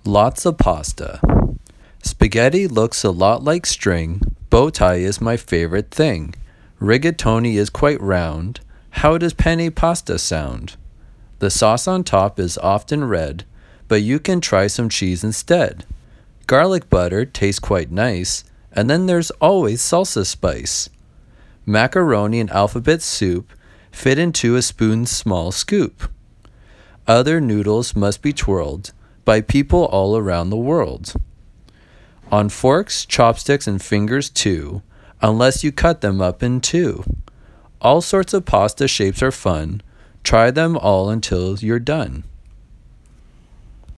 Lots of pasta. Spaghetti looks a lot like string. Bow tie is my favorite thing. Rigatoni is quite round. How does penne pasta sound? The sauce on top is often red, but you can try some cheese instead. Garlic butter tastes quite nice, and then there's always salsa spice. Macaroni and alphabet soup fit into a spoon's small scoop. Other noodles must be twirled by people all around the world. On forks, chopsticks, and fingers too, unless you cut them up in two. All sorts of pasta shapes are fun. Try them all until you're done.